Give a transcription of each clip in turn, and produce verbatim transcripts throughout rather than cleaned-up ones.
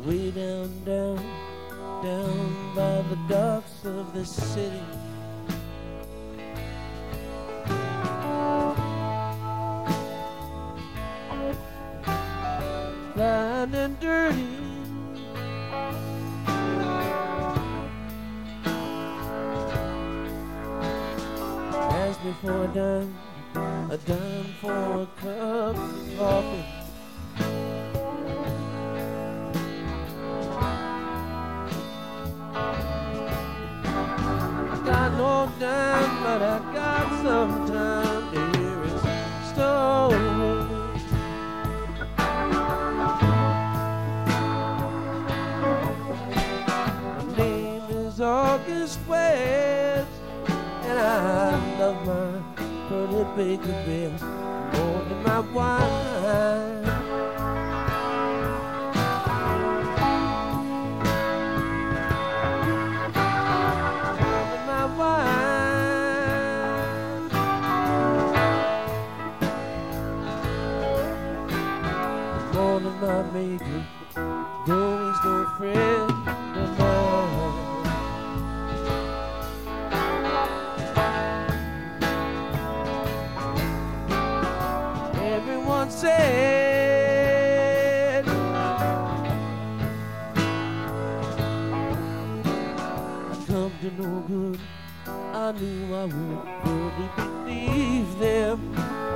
way down, down, down by the docks of the city. Blind and dirty, asked me for a dime, a dime for a cup of coffee. Got no dime, but I got some time to hear his story. My name is August West, and I love my pretty baker bills more than my wine. My maker, though he's no friend of mine. Everyone said I come to no good. I knew I would really believe them.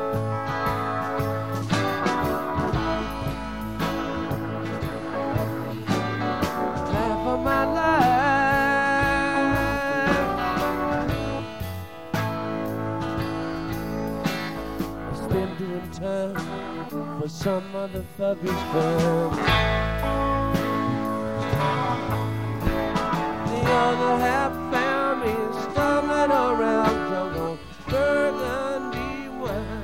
My life I spent doing time for some motherfucker's fun. The other half found me stumbling around drunk on burgundy wine.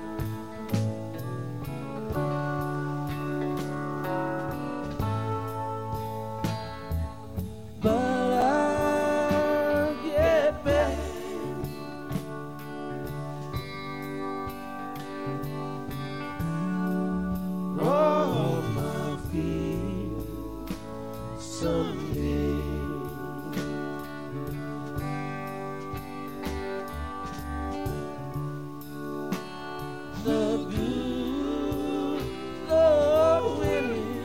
But I'll get back. On my feet someday. The good Lord willing.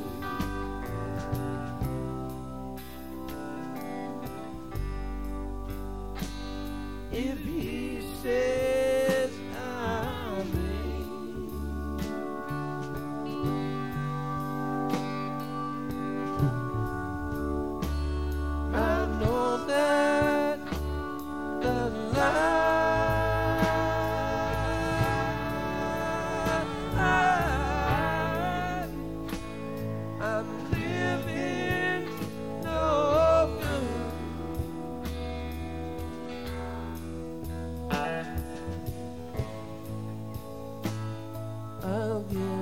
If he says I may, I know that the line I'm living no good. I'll give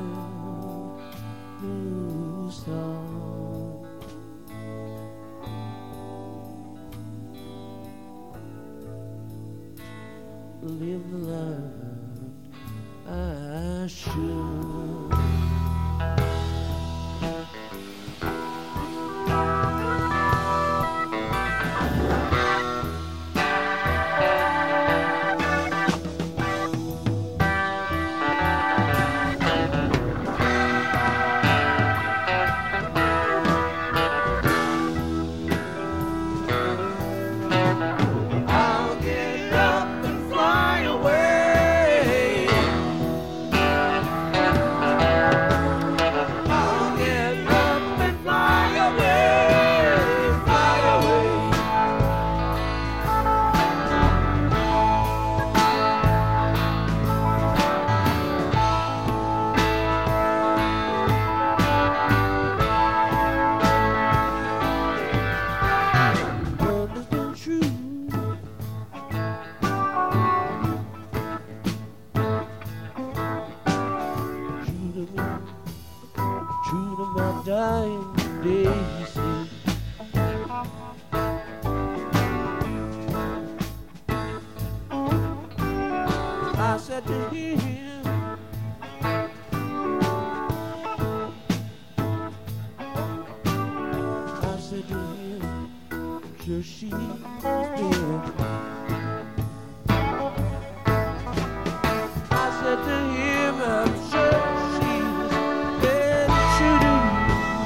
you song. Live the life I should. True to my dying days, I said to him, sure she's been. I said to him, I'm sure she's been true to you.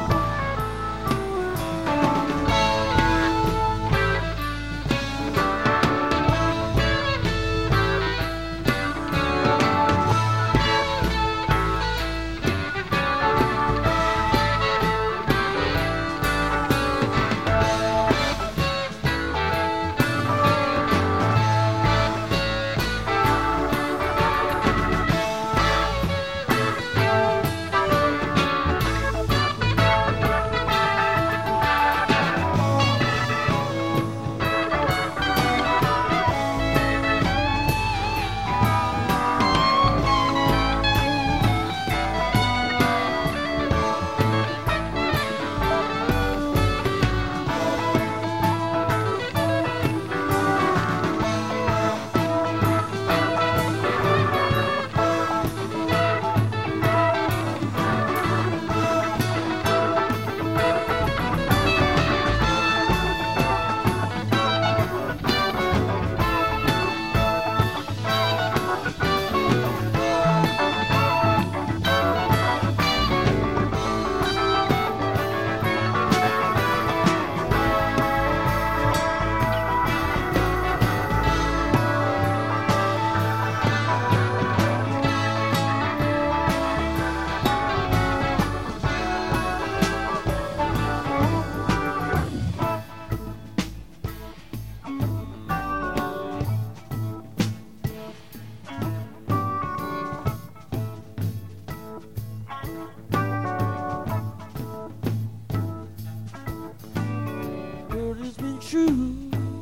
True.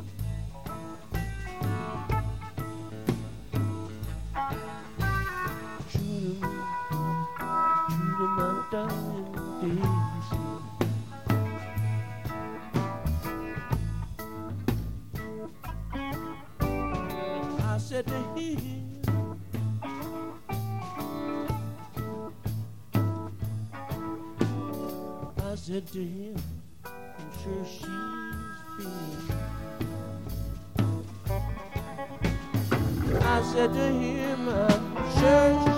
True to, true to my darling Daisy. I said to him, I said to him, I'm sure she's I said to him, I'm sure